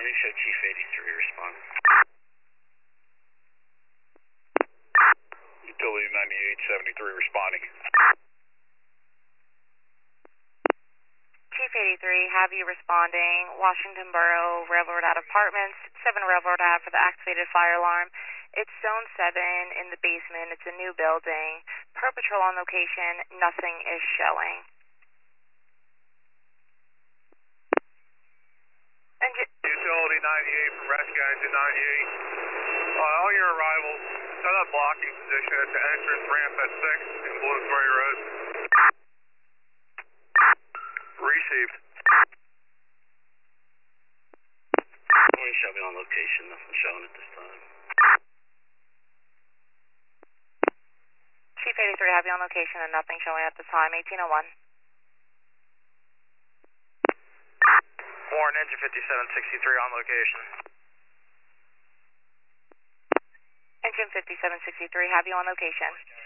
New show Chief 83 respond. Utility 9873 responding. Chief 83, have you responding, Washington Borough, Railroad Ave Apartments, 7 Railroad Ave for the activated fire alarm. It's zone 7 in the basement. It's a new building. Per patrol on location, nothing is showing. Utility 98 from rescue engine 98. On your arrival, set up blocking position at the entrance ramp at 6 in Bloomsbury Road. Received. Only show me on location, nothing showing at this time. Chief 83, have you on location and nothing showing at this time, 1801. Warren, engine 5763 on location. Engine 5763, have you on location?